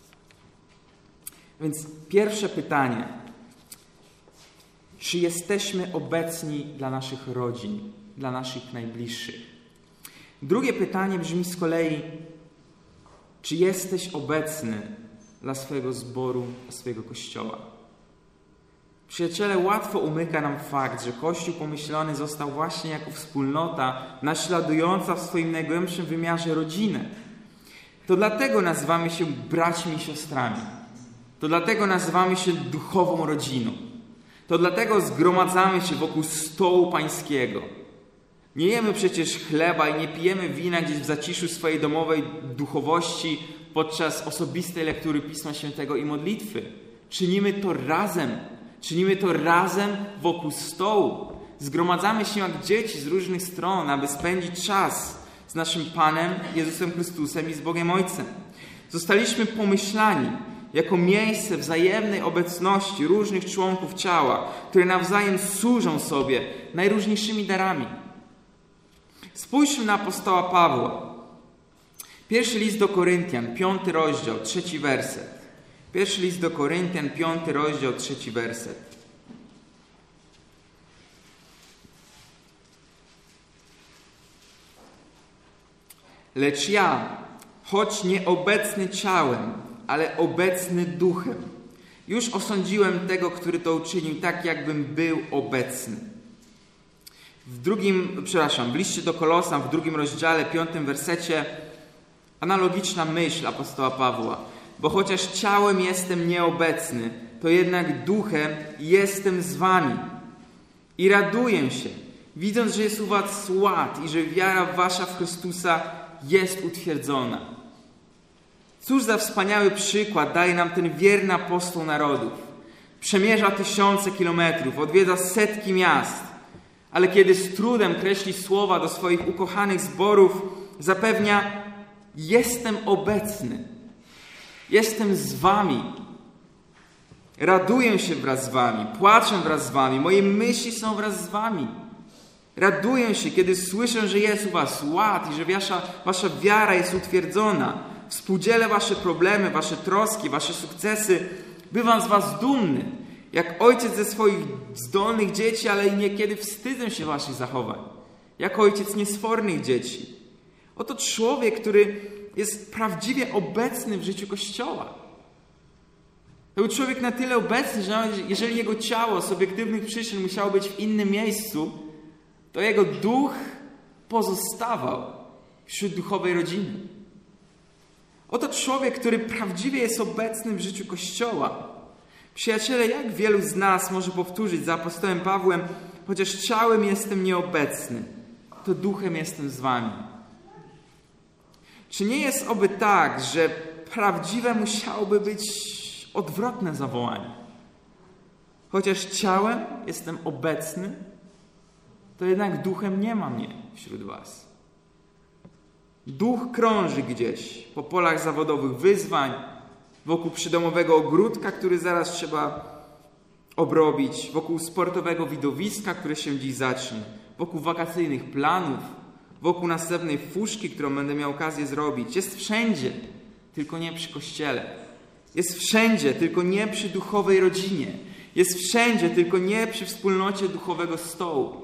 Więc pierwsze pytanie. Czy jesteśmy obecni dla naszych rodzin, dla naszych najbliższych? Drugie pytanie brzmi z kolei, czy jesteś obecny dla swojego zboru, dla swojego Kościoła? Przyjaciele, łatwo umyka nam fakt, że Kościół pomyślony został właśnie jako wspólnota naśladująca w swoim najgłębszym wymiarze rodzinę. To dlatego nazywamy się braćmi i siostrami. To dlatego nazywamy się duchową rodziną. To dlatego zgromadzamy się wokół stołu pańskiego. Nie jemy przecież chleba i nie pijemy wina gdzieś w zaciszu swojej domowej duchowości podczas osobistej lektury Pisma Świętego i modlitwy. Czynimy to razem. Czynimy to razem wokół stołu. Zgromadzamy się jak dzieci z różnych stron, aby spędzić czas z naszym Panem Jezusem Chrystusem i z Bogiem Ojcem. Zostaliśmy pomyślani jako miejsce wzajemnej obecności różnych członków ciała, które nawzajem służą sobie najróżniejszymi darami. Spójrzmy na apostoła Pawła. Pierwszy list do Koryntian, 5 rozdział, 3 werset. Pierwszy list do Koryntian, 5 rozdział, 3 werset. Lecz ja, choć nieobecny ciałem, ale obecny duchem, już osądziłem tego, który to uczynił, tak jakbym był obecny. W liście do Kolosan, w 2 rozdziale, 5 wersecie, analogiczna myśl apostoła Pawła. Bo chociaż ciałem jestem nieobecny, to jednak duchem jestem z wami. I raduję się, widząc, że jest u was ład i że wiara wasza w Chrystusa jest utwierdzona. Cóż za wspaniały przykład daje nam ten wierny apostoł narodów. Przemierza 1000 kilometrów, odwiedza setki miast, ale kiedy z trudem kreśli słowa do swoich ukochanych zborów, zapewnia: jestem obecny, jestem z wami, raduję się wraz z wami, płaczę wraz z wami, moje myśli są wraz z wami. Raduję się, kiedy słyszę, że jest u was ład i że wasza wiara jest utwierdzona. Współdzielę wasze problemy, wasze troski, wasze sukcesy. Bywam z was dumny, jak ojciec ze swoich zdolnych dzieci, ale i niekiedy wstydzę się waszych zachowań, jak ojciec niesfornych dzieci. Oto człowiek, który jest prawdziwie obecny w życiu Kościoła. To był człowiek na tyle obecny, że nawet jeżeli jego ciało z obiektywnych przyczyn musiało być w innym miejscu, to jego duch pozostawał wśród duchowej rodziny. Oto człowiek, który prawdziwie jest obecny w życiu Kościoła. Przyjaciele, jak wielu z nas może powtórzyć za apostołem Pawłem: chociaż ciałem jestem nieobecny, to duchem jestem z wami. Czy nie jest oby tak, że prawdziwe musiałoby być odwrotne zawołanie? Chociaż ciałem jestem obecny, to jednak duchem nie ma mnie wśród was. Duch krąży gdzieś po polach zawodowych wyzwań, wokół przydomowego ogródka, który zaraz trzeba obrobić, wokół sportowego widowiska, które się dziś zacznie, wokół wakacyjnych planów, wokół następnej fuszki, którą będę miał okazję zrobić. Jest wszędzie, tylko nie przy Kościele. Jest wszędzie, tylko nie przy duchowej rodzinie. Jest wszędzie, tylko nie przy wspólnocie duchowego stołu.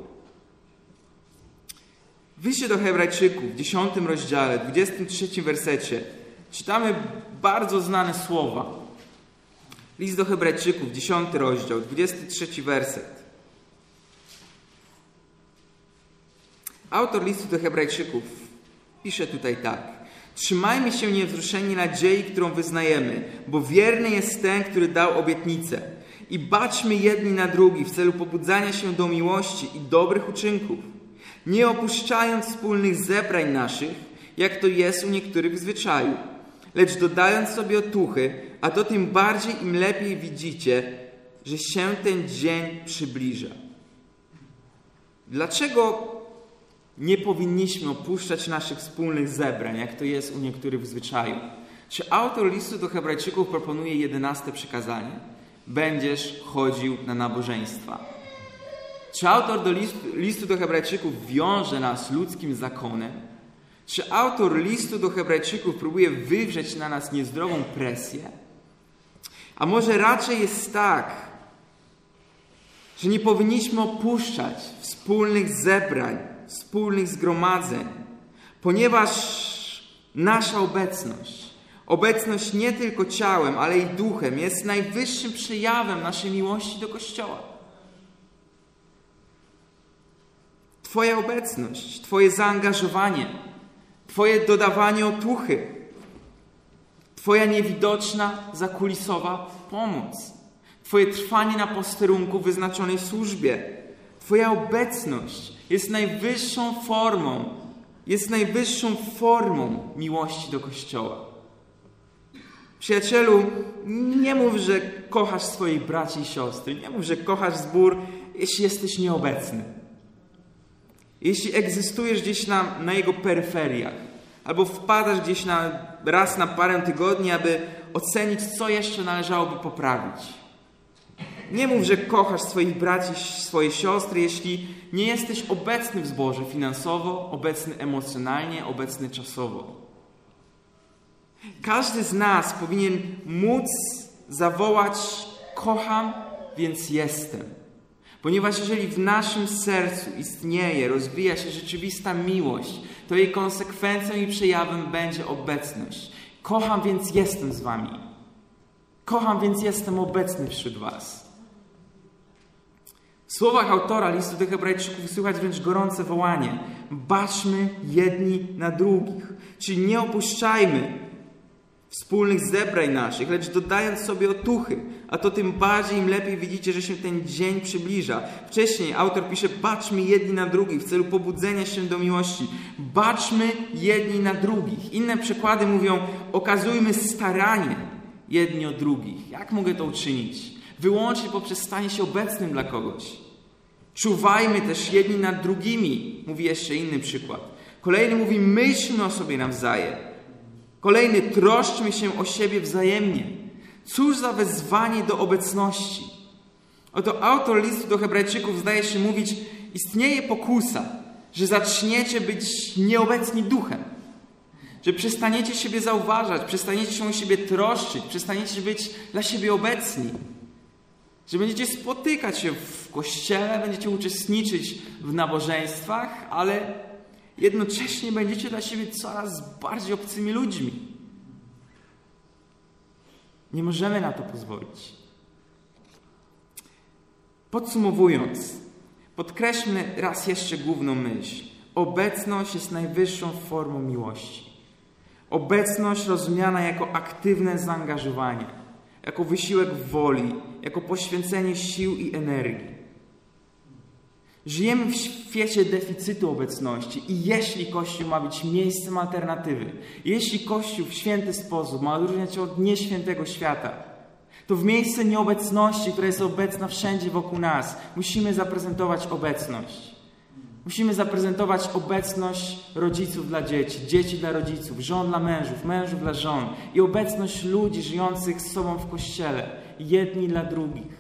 W liście do Hebrajczyków w 10 rozdziale, 23 wersecie czytamy bardzo znane słowa. List do Hebrajczyków, 10 rozdział, 23 werset. Autor listu do Hebrajczyków pisze tutaj tak. Trzymajmy się niewzruszeni nadziei, którą wyznajemy, bo wierny jest ten, który dał obietnicę. I baczmy jedni na drugich w celu pobudzania się do miłości i dobrych uczynków, nie opuszczając wspólnych zebrań naszych, jak to jest u niektórych w zwyczaju, lecz dodając sobie otuchy, a to tym bardziej im lepiej widzicie, że się ten dzień przybliża. Dlaczego nie powinniśmy opuszczać naszych wspólnych zebrań, jak to jest u niektórych w zwyczaju? Czy autor listu do Hebrajczyków proponuje 11 przykazanie? Będziesz chodził na nabożeństwa. Czy autor listu do Hebrajczyków wiąże nas ludzkim zakonem? Czy autor listu do Hebrajczyków próbuje wywrzeć na nas niezdrową presję? A może raczej jest tak, że nie powinniśmy opuszczać wspólnych zebrań, wspólnych zgromadzeń, ponieważ nasza obecność nie tylko ciałem, ale i duchem jest najwyższym przejawem naszej miłości do Kościoła. Twoja obecność, Twoje zaangażowanie, Twoje dodawanie otuchy, Twoja niewidoczna, zakulisowa pomoc, Twoje trwanie na posterunku w wyznaczonej służbie, Twoja obecność jest najwyższą formą miłości do Kościoła. Przyjacielu, nie mów, że kochasz swoich braci i siostry, nie mów, że kochasz zbór, jeśli jesteś nieobecny. Jeśli egzystujesz gdzieś na jego peryferiach, albo wpadasz gdzieś raz na parę tygodni, aby ocenić, co jeszcze należałoby poprawić. Nie mów, że kochasz swoich braci, swoje siostry, jeśli nie jesteś obecny w zborze finansowo, obecny emocjonalnie, obecny czasowo. Każdy z nas powinien móc zawołać: kocham, więc jestem. Ponieważ jeżeli w naszym sercu istnieje, rozwija się rzeczywista miłość, to jej konsekwencją i przejawem będzie obecność. Kocham, więc jestem z wami. Kocham, więc jestem obecny wśród was. W słowach autora listu do Hebrajczyków słychać wręcz gorące wołanie: baczmy jedni na drugich. Czyli nie opuszczajmy wspólnych zebrań naszych, lecz dodając sobie otuchy, a to tym bardziej im lepiej widzicie, że się ten dzień przybliża. Wcześniej autor pisze: baczmy jedni na drugich w celu pobudzenia się do miłości. Baczmy jedni na drugich. Inne przykłady mówią: okazujmy staranie jedni o drugich. Jak mogę to uczynić? Wyłącznie poprzez stanie się obecnym dla kogoś. Czuwajmy też jedni nad drugimi, mówi jeszcze inny przykład. Kolejny mówi: myślmy o sobie nawzajem. Kolejny: troszczmy się o siebie wzajemnie. Cóż za wezwanie do obecności. Oto autor listu do Hebrajczyków zdaje się mówić: istnieje pokusa, że zaczniecie być nieobecni duchem. Że przestaniecie siebie zauważać, przestaniecie się o siebie troszczyć, przestaniecie być dla siebie obecni. Że będziecie spotykać się w kościele, będziecie uczestniczyć w nabożeństwach, ale jednocześnie będziecie dla siebie coraz bardziej obcymi ludźmi. Nie możemy na to pozwolić. Podsumowując, podkreślmy raz jeszcze główną myśl. Obecność jest najwyższą formą miłości. Obecność rozumiana jako aktywne zaangażowanie, jako wysiłek woli, jako poświęcenie sił i energii. Żyjemy w świecie deficytu obecności i jeśli Kościół ma być miejscem alternatywy, jeśli Kościół w święty sposób ma odróżniać się od nieświętego świata, to w miejsce nieobecności, która jest obecna wszędzie wokół nas, musimy zaprezentować obecność. Musimy zaprezentować obecność rodziców dla dzieci, dzieci dla rodziców, żon dla mężów, mężów dla żon i obecność ludzi żyjących z sobą w Kościele, jedni dla drugich.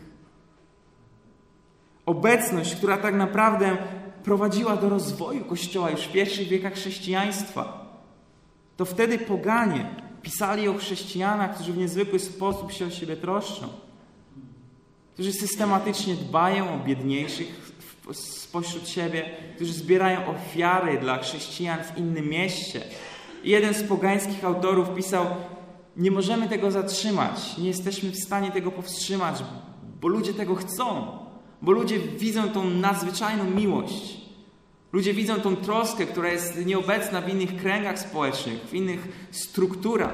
Obecność, która tak naprawdę prowadziła do rozwoju Kościoła już w pierwszych wiekach chrześcijaństwa. To wtedy poganie pisali o chrześcijanach, którzy w niezwykły sposób się o siebie troszczą, którzy systematycznie dbają o biedniejszych spośród siebie, którzy zbierają ofiary dla chrześcijan w innym mieście. I jeden z pogańskich autorów pisał: nie możemy tego zatrzymać, nie jesteśmy w stanie tego powstrzymać, bo ludzie tego chcą, bo ludzie widzą tą nadzwyczajną miłość. Ludzie widzą tą troskę, która jest nieobecna w innych kręgach społecznych, w innych strukturach.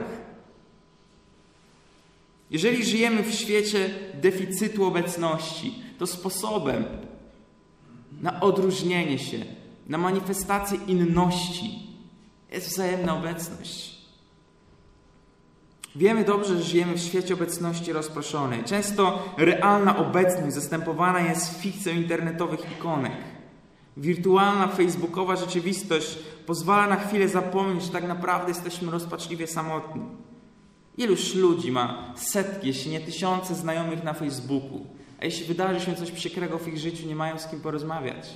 Jeżeli żyjemy w świecie deficytu obecności, to sposobem na odróżnienie się, na manifestację inności jest wzajemna obecność. Wiemy dobrze, że żyjemy w świecie obecności rozproszonej. Często realna obecność zastępowana jest fikcją internetowych ikonek. Wirtualna, facebookowa rzeczywistość pozwala na chwilę zapomnieć, że tak naprawdę jesteśmy rozpaczliwie samotni. Iluż ludzi ma setki, jeśli nie tysiące znajomych na Facebooku, a jeśli wydarzy się coś przykrego w ich życiu, nie mają z kim porozmawiać.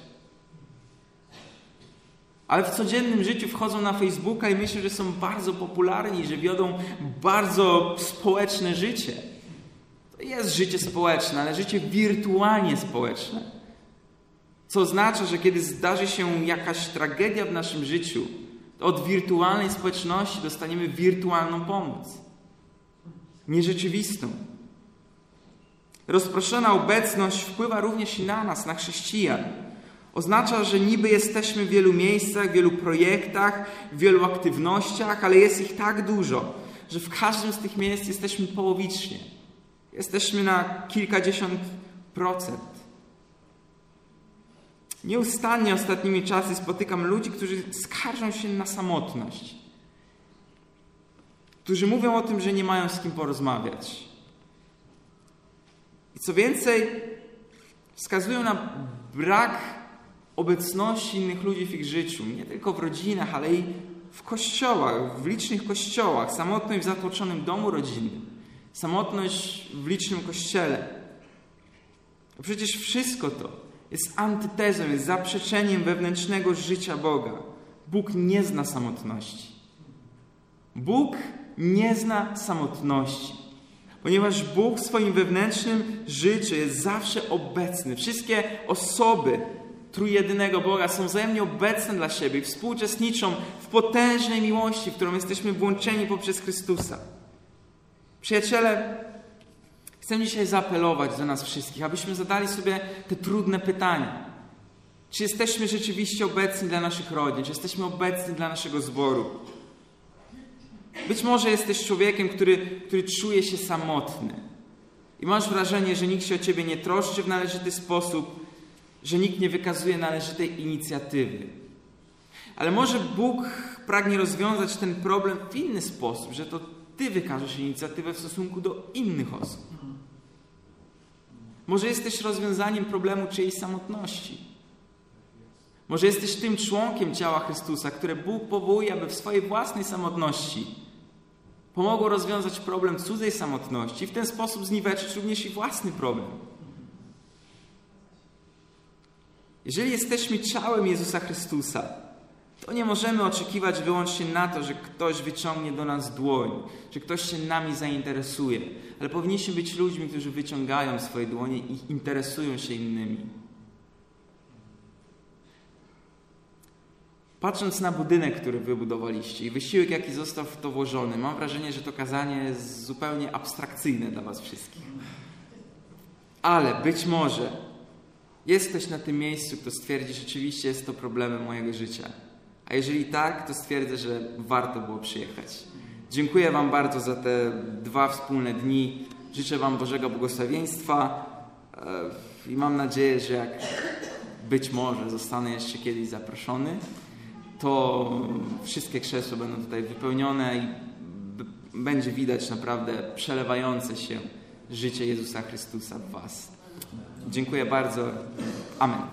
Ale w codziennym życiu wchodzą na Facebooka i myślą, że są bardzo popularni, że wiodą bardzo społeczne życie. To jest życie społeczne, ale życie wirtualnie społeczne. Co oznacza, że kiedy zdarzy się jakaś tragedia w naszym życiu, to od wirtualnej społeczności dostaniemy wirtualną pomoc. Nierzeczywistą. Rozproszona obecność wpływa również i na nas, na chrześcijan. Oznacza, że niby jesteśmy w wielu miejscach, w wielu projektach, w wielu aktywnościach, ale jest ich tak dużo, że w każdym z tych miejsc jesteśmy połowicznie. Jesteśmy na kilkadziesiąt procent. Nieustannie ostatnimi czasy spotykam ludzi, którzy skarżą się na samotność. Którzy mówią o tym, że nie mają z kim porozmawiać. I co więcej, wskazują na brak obecności innych ludzi w ich życiu. Nie tylko w rodzinach, ale i w kościołach, w licznych kościołach. Samotność w zatłoczonym domu rodzinnym. Samotność w licznym kościele. A przecież wszystko to jest antytezą, jest zaprzeczeniem wewnętrznego życia Boga. Bóg nie zna samotności. Bóg nie zna samotności. Ponieważ Bóg w swoim wewnętrznym życiu jest zawsze obecny. Wszystkie osoby trójjedynego Boga są wzajemnie obecne dla siebie i współuczestniczą w potężnej miłości, w którą jesteśmy włączeni poprzez Chrystusa. Przyjaciele, chcę dzisiaj zaapelować do nas wszystkich, abyśmy zadali sobie te trudne pytania. Czy jesteśmy rzeczywiście obecni dla naszych rodzin? Czy jesteśmy obecni dla naszego zboru? Być może jesteś człowiekiem, który czuje się samotny i masz wrażenie, że nikt się o ciebie nie troszczy w należyty sposób, że nikt nie wykazuje należytej inicjatywy. Ale może Bóg pragnie rozwiązać ten problem w inny sposób, że to ty wykażesz inicjatywę w stosunku do innych osób. Może jesteś rozwiązaniem problemu czyjejś samotności. Może jesteś tym członkiem ciała Chrystusa, które Bóg powołuje, aby w swojej własnej samotności pomogło rozwiązać problem cudzej samotności i w ten sposób zniweczyć również i własny problem. Jeżeli jesteśmy ciałem Jezusa Chrystusa, to nie możemy oczekiwać wyłącznie na to, że ktoś wyciągnie do nas dłoń, że ktoś się nami zainteresuje, ale powinniśmy być ludźmi, którzy wyciągają swoje dłonie i interesują się innymi. Patrząc na budynek, który wybudowaliście i wysiłek, jaki został w to włożony, mam wrażenie, że to kazanie jest zupełnie abstrakcyjne dla was wszystkich. Ale być może jest ktoś na tym miejscu, kto stwierdzi, że rzeczywiście jest to problemem mojego życia. A jeżeli tak, to stwierdzę, że warto było przyjechać. Dziękuję wam bardzo za te 2 wspólne dni. Życzę wam Bożego błogosławieństwa i mam nadzieję, że jak być może zostanę jeszcze kiedyś zaproszony, to wszystkie krzesła będą tutaj wypełnione i będzie widać naprawdę przelewające się życie Jezusa Chrystusa w was. Dziękuję bardzo. Amen.